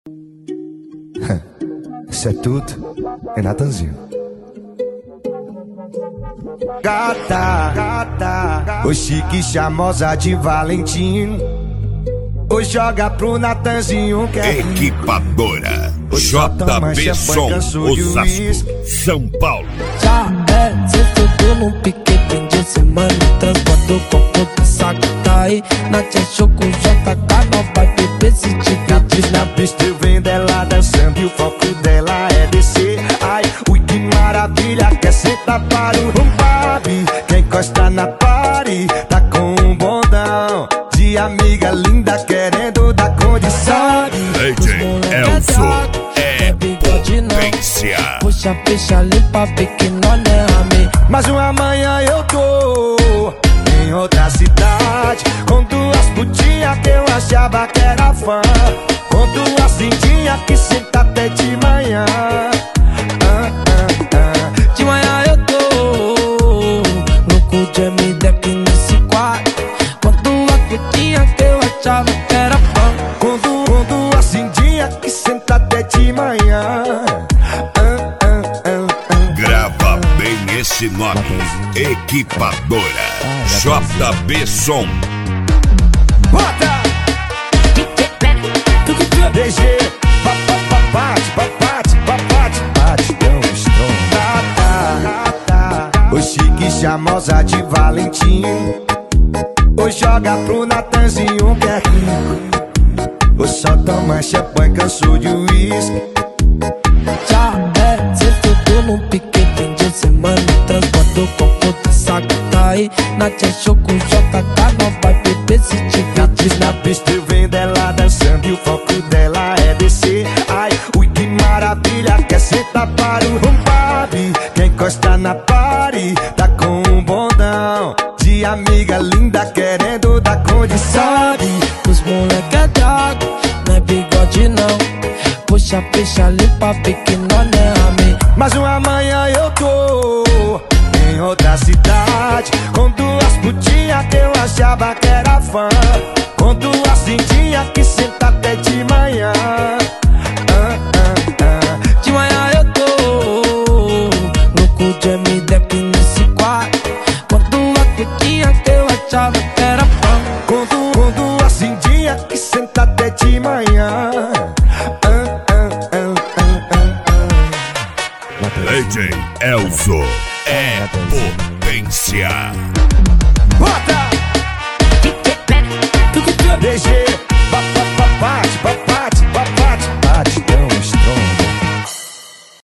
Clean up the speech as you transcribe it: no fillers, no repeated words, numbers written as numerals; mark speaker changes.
Speaker 1: Isso é tudo, é Natanzinho. Gata, o chique charmosa de Valentim. Hoje joga pro Natanzinho que é
Speaker 2: Equipadora JB Som, Osasco, São Paulo.
Speaker 3: Já é sexto num pique, fim de semana. Transbordo o copo do saco, tá aí. Nath Choco, JK, não vai beber se te
Speaker 1: Diz na pista eu vendo ela dançando e o foco dela é descer. Ai, ui que maravilha, quer sentar para o rumbabe. Quem encosta na party tá com um bondão de amiga linda querendo dar condição.
Speaker 2: DJ Elzo é potência.
Speaker 3: Puxa, fecha, limpa, que não é ame.
Speaker 1: Mas uma manhã eu tô em outra cidade, com duas putinhas que eu achava que era fã, com duas lindinhas que senta até de manhã.
Speaker 3: De manhã eu tô louco de MDEC nesse quarto, com duas putinhas que eu achava que era fã,
Speaker 1: Com duas lindinhas que senta até de manhã.
Speaker 2: Grava bem esse nome, Equipadora JB Som.
Speaker 1: Bota! DG, bate, tão strong. O chique charmosa de Valentim. Hoje joga pro Natanzinho que é rico. Hoje só toma champanhe, cansou de uísque.
Speaker 3: Já é sexto num pique, fim de semana. Transporto o copo do saco, tá aí. Nath Choco, JK, não vai beber se tiver.
Speaker 1: Diz na pista eu vendo ela dançando e o foco dela é descer. Ai, ui que maravilha, quer sentar para o rumbabe. Quem encosta na party tá com um bondão de amiga linda querendo dar condição.
Speaker 3: Os moleque é drago, não é bigode não. Puxa, fecha, limpa, que não é ame.
Speaker 1: Mas uma manhã eu tô em outra cidade, com duas putinhas que eu achava que era fã, com duas lindinhas que senta até de manhã.
Speaker 3: De manhã eu tô louco de MDEC nesse quarto, com duas putinhas que eu achava que era fã,
Speaker 1: Com duas lindinhas que senta até de manhã.
Speaker 2: DJ Elzo é potência.
Speaker 1: Bota! DG